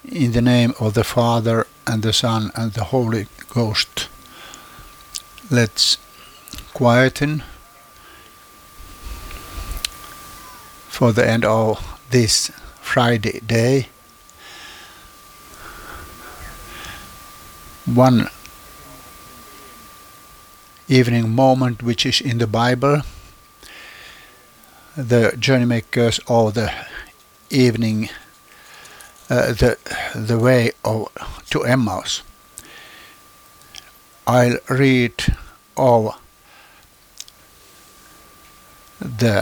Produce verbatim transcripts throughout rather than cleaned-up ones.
In the name of the Father, and the Son, and the Holy Ghost. Let's quieten for the end of this Friday day. One evening moment which is in the Bible, the journeymakers of the evening, uh, the the way of to Emmaus. I'll read of the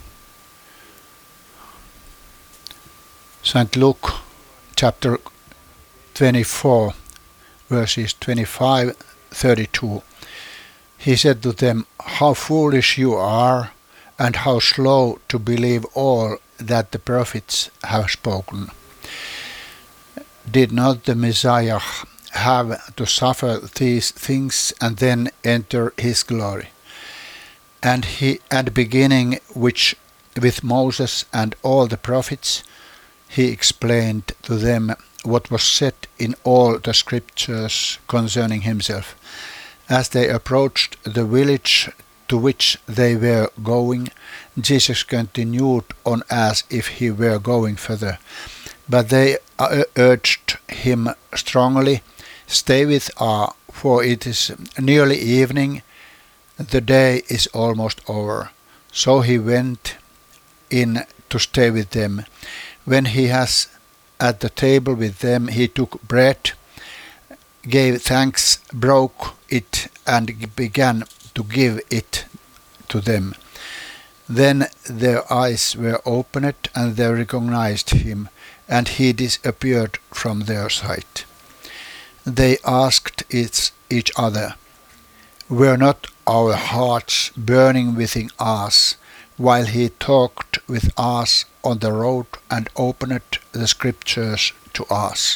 Saint Luke chapter twenty-four, verses twenty-five to thirty-two. He said to them, "How foolish you are, and how slow to believe all that the prophets have spoken. Did not the Messiah have to suffer these things and then enter his glory? And he, and beginning which with Moses and all the prophets, he explained to them what was said in all the scriptures concerning himself. As they approached the village to which they were going, Jesus continued on as if he were going further. But they urged him strongly, 'Stay with us, for it is nearly evening, the day is almost over.' So he went in to stay with them. When he was at the table with them, he took bread, gave thanks, broke it, and began to give it to them. Then their eyes were opened, and they recognized him, and he disappeared from their sight. They asked each other, 'Were not our hearts burning within us while he talked with us on the road and opened the scriptures to us?'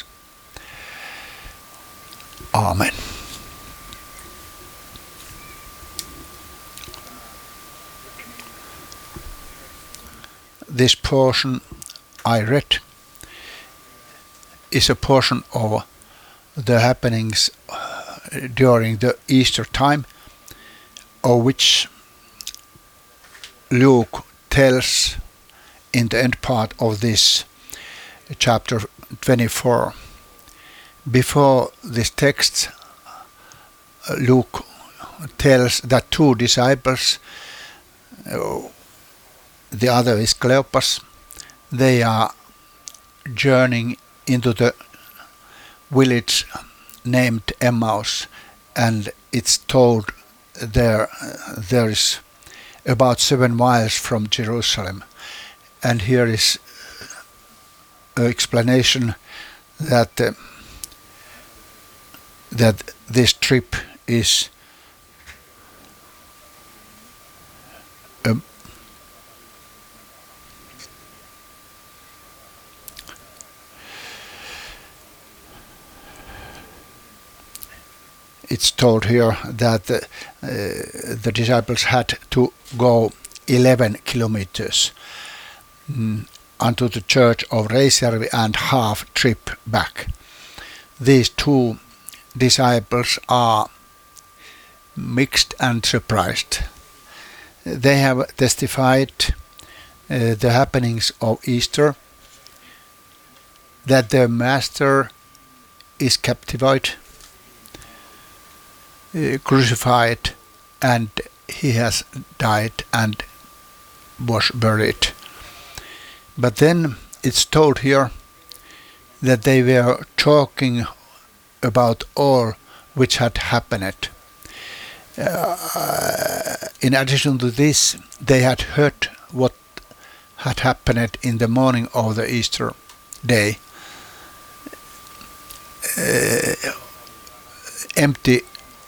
Amen. This portion I read is a portion of the happenings during the Easter time, of which Luke tells in the end part of this chapter twenty-four. Before this text, Luke tells that two disciples, the other is Cleopas, they are journeying into the village named Emmaus, and it's told there there is about seven miles from Jerusalem. And here is an explanation that uh, that this trip is a It's told here that uh, the disciples had to go eleven kilometers mm, unto the church of Reisjärvi and half trip back. These two disciples are mixed and surprised. They have testified uh, the happenings of Easter, that their master is captivated, Uh, crucified, and he has died and was buried. But then it's told here that they were talking about all which had happened. Uh, in addition to this, they had heard what had happened in the morning of the Easter day. Uh, empty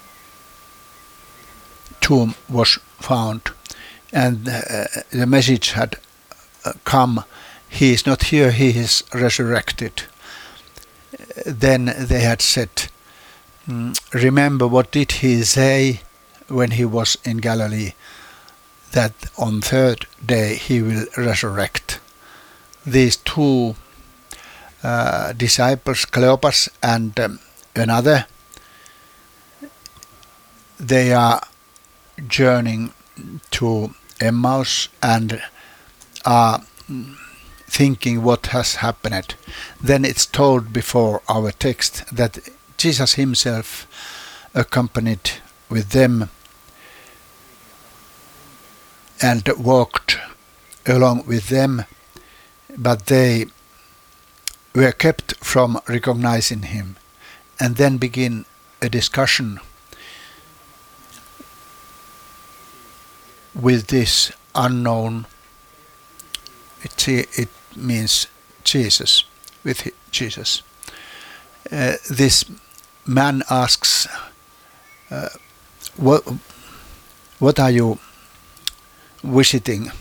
tomb was found, and uh, the message had uh, come, he is not here, he is resurrected. Then they had said, remember what did he say when he was in Galilee, that on third day he will resurrect. These two uh, disciples, Cleopas and um, another, they are journeying to Emmaus and are thinking what has happened. Then it's told before our text that Jesus himself accompanied with them and walked along with them, but they were kept from recognizing him. And then begin a discussion with this unknown, it, it means Jesus, with Jesus. Uh, this man asks, uh, what, what are you visiting?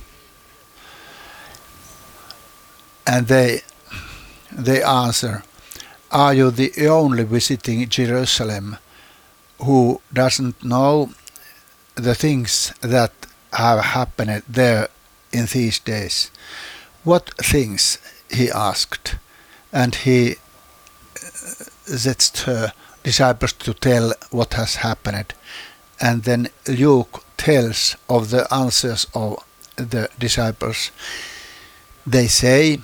And they, they answer, are you the only visiting Jerusalem who doesn't know the things that have happened there in these days? What things? He asked, and he sets the disciples to tell what has happened, and then Luke tells of the answers of the disciples. They say,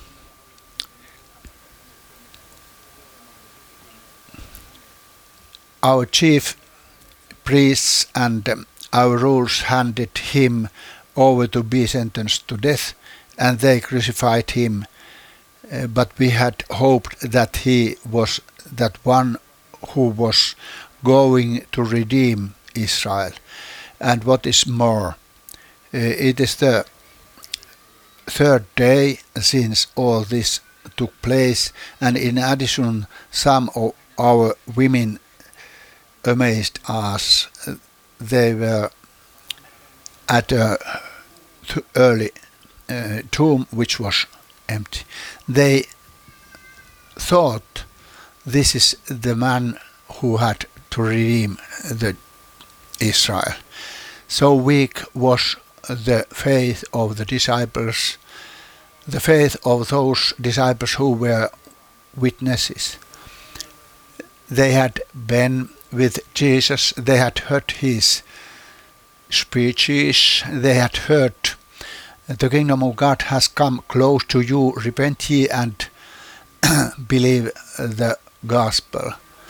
our chief priests and um, our rulers handed him over to be sentenced to death, and they crucified him. Uh, but we had hoped that he was that one who was going to redeem Israel. And what is more, uh, it is the third day since all this took place, and in addition, some of our women amazed us. They were at a th- early uh, tomb which was empty. They thought this is the man who had to redeem the Israel. So weak was the faith of the disciples, the faith of those disciples who were witnesses. They had been with Jesus, they had heard his speeches, they had heard, the kingdom of God has come close to you, repent ye and believe the gospel.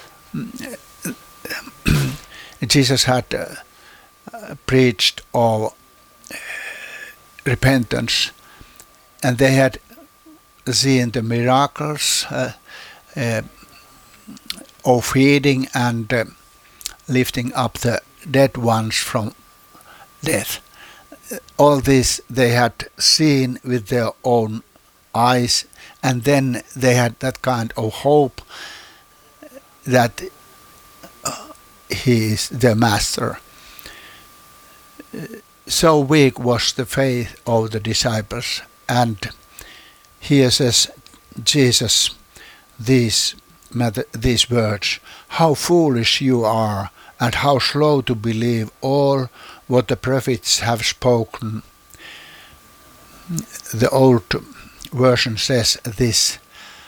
Jesus had uh, preached of repentance, and they had seen the miracles uh, uh, of feeding and uh, lifting up the dead ones from death. All this they had seen with their own eyes, and then they had that kind of hope that uh, he is their master. So weak was the faith of the disciples, and here says Jesus these these words, how foolish you are, and how slow to believe all what the prophets have spoken. The old version says this,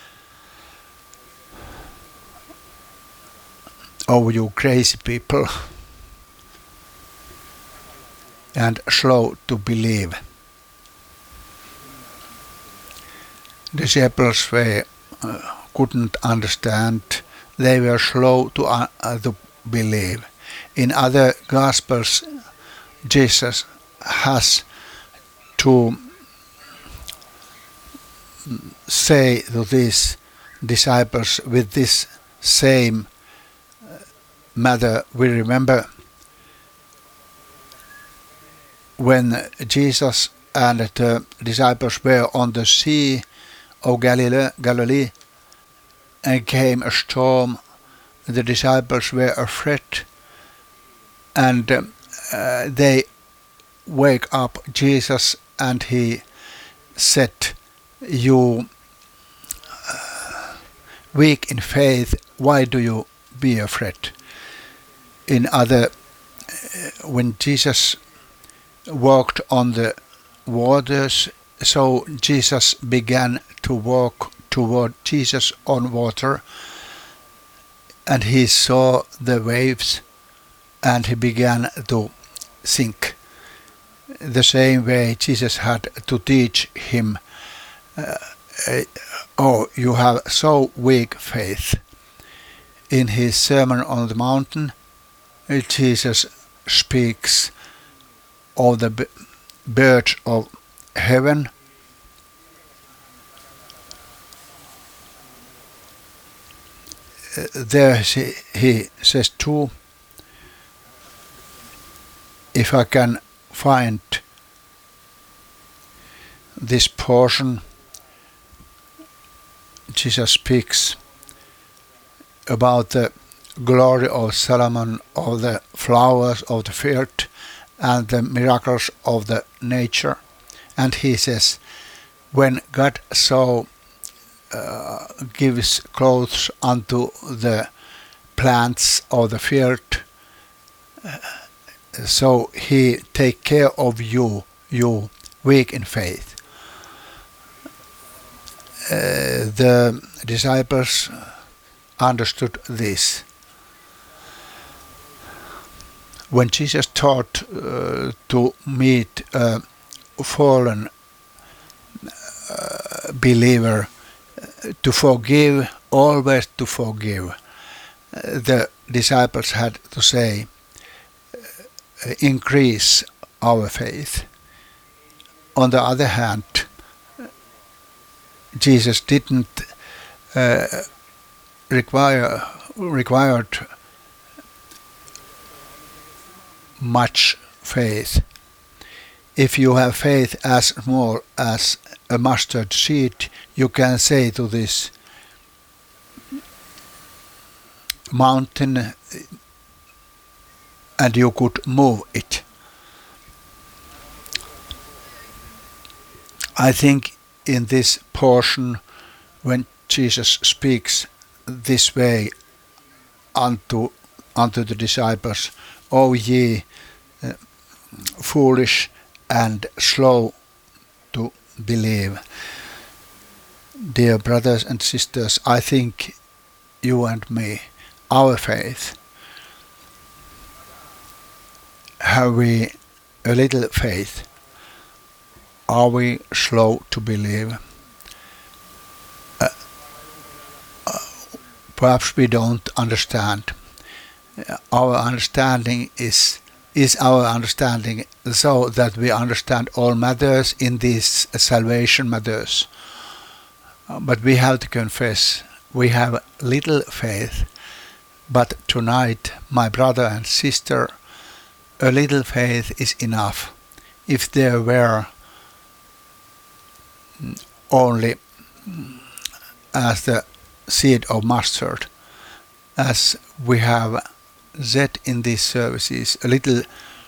oh, you crazy people, and slow to believe. The disciples were, uh, couldn't understand, they were slow to, uh, to believe. In other Gospels, Jesus has to say to these disciples with this same matter. We remember when Jesus and the disciples were on the sea of Galilee, Galilee and came a storm, the disciples were afraid, and um, uh, they wake up Jesus, and he said, you uh, weak in faith, why do you be afraid? In other, uh, when Jesus walked on the waters, so Jesus began to walk toward Jesus on water, and he saw the waves and he began to sink. The same way Jesus had to teach him, uh, uh, oh, you have so weak faith. In his Sermon on the Mountain, Jesus speaks of the birds of heaven. Uh, there he, he says too, if I can find this portion, Jesus speaks about the glory of Solomon, of the flowers of the field, and the miracles of the nature. And he says, when God so uh, gives clothes unto the plants of the field, uh, so he take care of you, you weak in faith. Uh, the disciples understood this. When Jesus taught uh, to meet a fallen uh, believer, uh, to forgive, always to forgive, uh, the disciples had to say, uh, increase our faith. On the other hand, Jesus didn't uh, require required much faith. If you have faith as small as a mustard seed, you can say to this mountain and you could move it. I think in this portion, when Jesus speaks this way unto unto the disciples, O ye uh, foolish and slow to believe. Dear brothers and sisters, I think you and me, our faith, have we a little faith? Are we slow to believe? Uh, uh, perhaps we don't understand. Our understanding is is our understanding so that we understand all matters in these salvation matters. Uh, but we have to confess we have little faith. But tonight, my brother and sister, a little faith is enough. If there were only as the seed of mustard, as we have said in these services, a little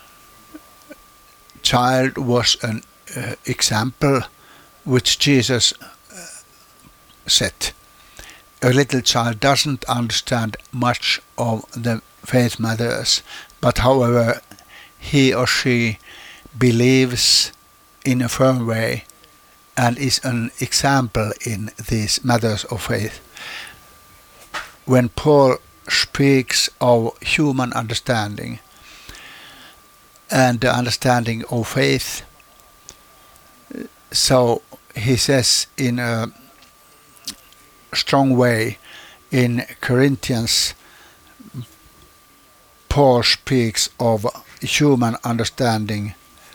child was an uh, example which Jesus uh, set. A little child doesn't understand much of the faith matters, but however he or she believes in a firm way and is an example in these matters of faith. When Paul speaks of human understanding and the understanding of faith, so he says in a strong way in Corinthians, Paul speaks of human understanding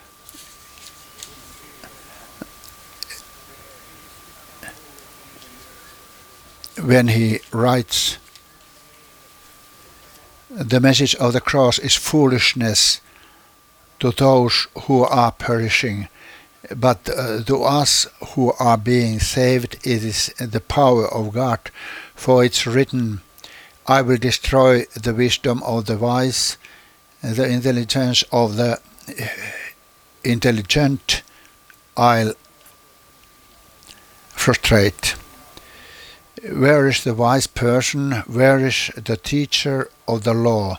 when he writes, the message of the cross is foolishness to those who are perishing, but uh, to us who are being saved it is the power of God. For it's written, I will destroy the wisdom of the wise, the intelligence of the intelligent I'll frustrate. Where is the wise person? Where is the teacher of the law?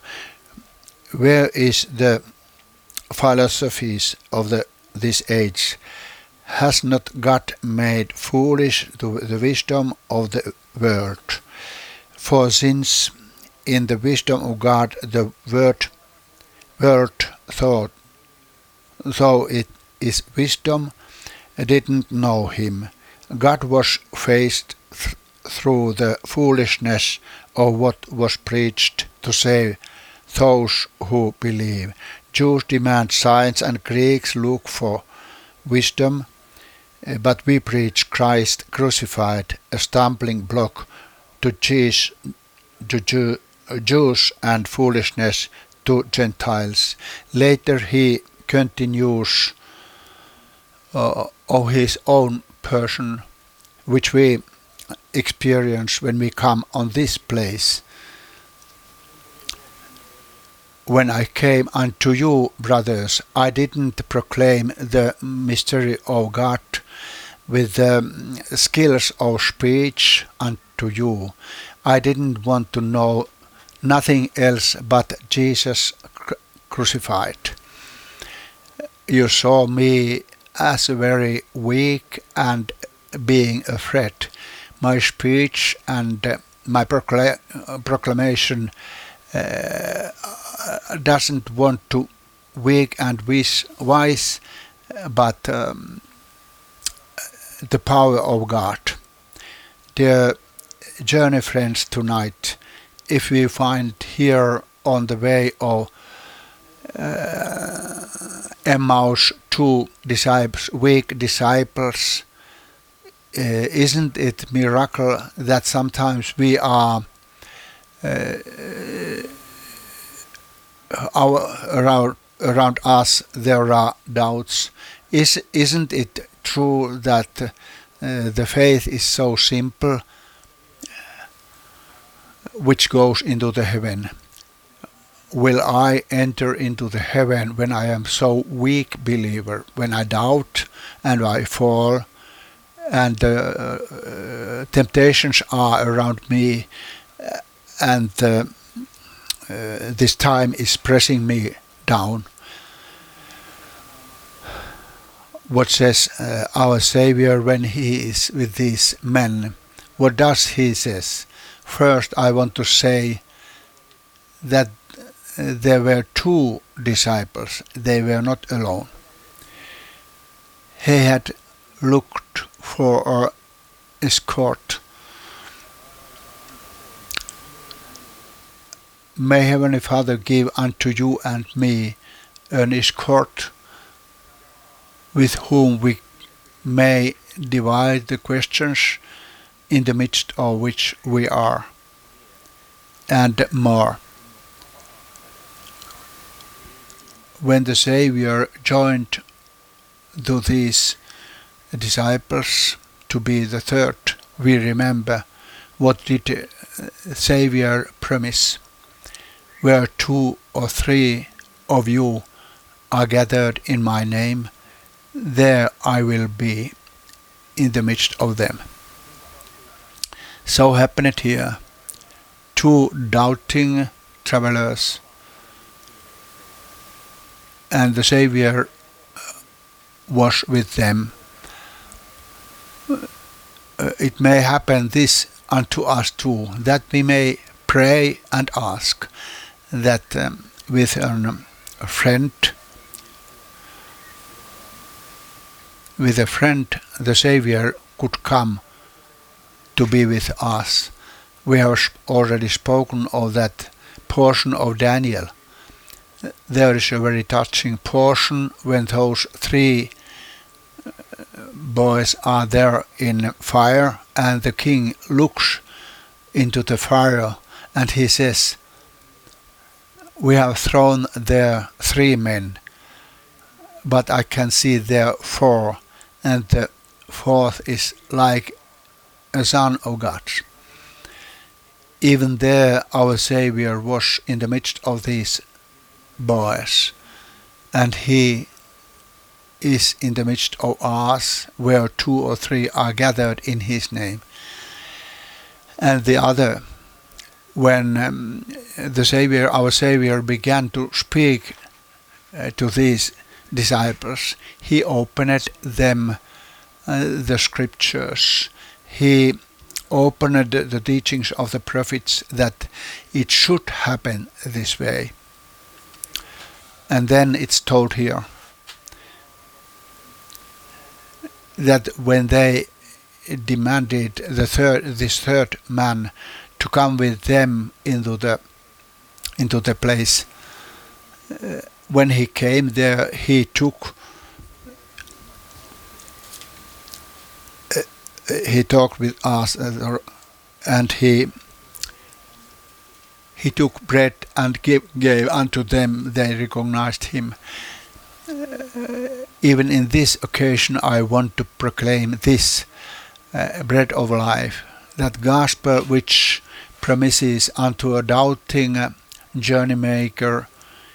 Where is the philosophies of the this age? Has not God made foolish the, the wisdom of the world? For since in the wisdom of God the word, world thought, though it is wisdom, didn't know him, God was faced th- through the foolishness of what was preached to save those who believe. Jews demand signs and Greeks look for wisdom, but we preach Christ crucified, a stumbling block to Jews, to Jew, Jews and foolishness to Gentiles. Later he continues uh, of his own person, which we experience when we come on this place. When I came unto you, brothers, I didn't proclaim the mystery of God with the skills of speech unto you. I didn't want to know nothing else but Jesus crucified. You saw me as very weak and being afraid. My speech and uh, my procla- proclamation uh, doesn't want to weak and wise, but um, the power of God. Dear journey friends, tonight, if we find here on the way of uh, Emmaus two disciples, weak disciples, uh, isn't it miracle that sometimes we are uh, our, around, around us there are doubts? Is, isn't it true that uh, the faith is so simple, which goes into the heaven? Will I enter into the heaven when I am so weak believer, when I doubt and I fall and uh, uh, temptations are around me and uh, uh, this time is pressing me down? What says uh, our Savior when he is with these men? What does he says? First, I want to say that there were two disciples. They were not alone. He had looked for an escort. May Heavenly Father give unto you and me an escort with whom we may divide the questions in the midst of which we are, and more. When the Savior joined to these disciples to be the third, we remember what did Savior promise? Where two or three of you are gathered in my name, there I will be in the midst of them. So happened here. Two doubting travelers, and the Savior was with them. It may happen this unto us too, that we may pray and ask that um, with an, a friend, with a friend, the Savior could come to be with us. We have already spoken of that portion of Daniel. There is a very touching portion when those three boys are there in fire and the king looks into the fire and he says, we have thrown there three men, but I can see there four, and the fourth is like a son of God. Even there our Savior was in the midst of these boys, and he is in the midst of us where two or three are gathered in his name. And the other, when um, the Savior, our Savior began to speak uh, to these disciples, he opened them uh, the scriptures. He opened the teachings of the prophets that it should happen this way. And then it's told here that when they demanded the third, this third man to come with them into the into the place, uh, when he came there, he took uh, he talked with us, uh, and he he took bread and gave, gave unto them. They recognized him. Uh, even in this occasion, I want to proclaim this uh, bread of life, that gospel which promises unto a doubting uh, journey maker,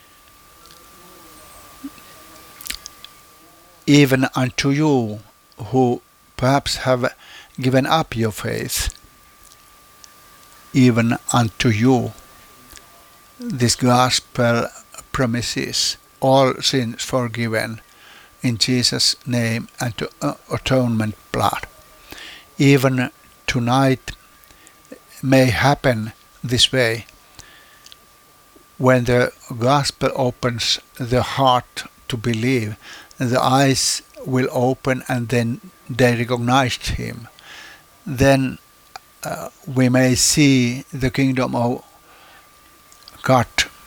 even unto you who perhaps have given up your faith, even unto you this gospel promises all sins forgiven in Jesus' name and to uh, atonement blood. Even tonight may happen this way, when the gospel opens the heart to believe, the eyes will open and then they recognized him. Then uh, we may see the kingdom of God.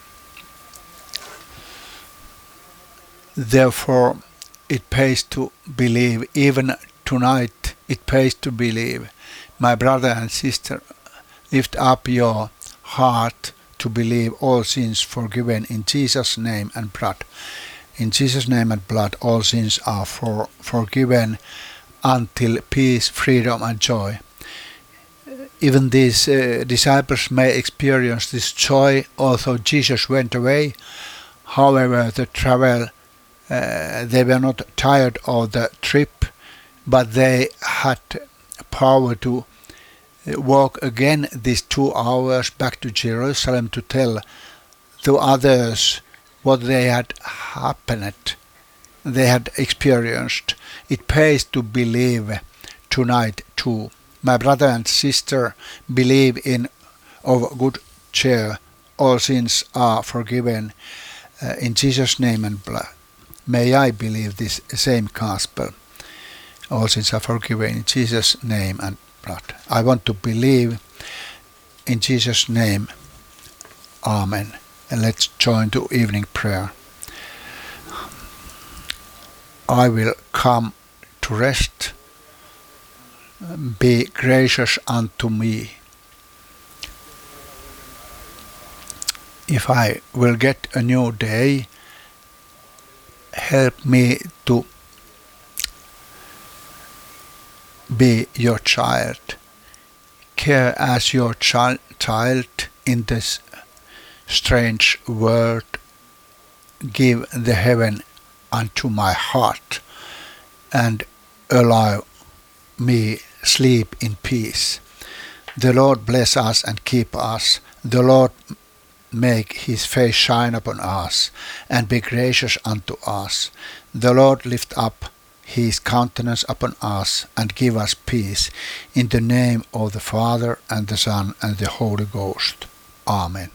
Therefore, it pays to believe. Even tonight, it pays to believe. My brother and sister, lift up your heart to believe all sins forgiven in Jesus' name and blood. In Jesus' name and blood, all sins are for, forgiven until peace, freedom and joy. Even these uh, disciples may experience this joy, although Jesus went away. However, the travel, uh, they were not tired of the trip, but they had power to walk again these two hours back to Jerusalem to tell to others what they had happened, they had experienced. It pays to believe tonight too. My brother and sister, believe in of good cheer. All sins are forgiven uh, in Jesus' name and blood. May I believe this same gospel. All sins are forgiven in Jesus' name and blood. I want to believe in Jesus' name. Amen. And let's join to evening prayer. I will come to rest. Be gracious unto me. If I will get a new day, help me to be your child. Care as your child child in this strange world. Give the heaven unto my heart and allow me sleep in peace. The Lord bless us and keep us. The Lord make his face shine upon us and be gracious unto us. The Lord lift up his countenance upon us and give us peace. In the name of the Father and the Son and the Holy Ghost. Amen.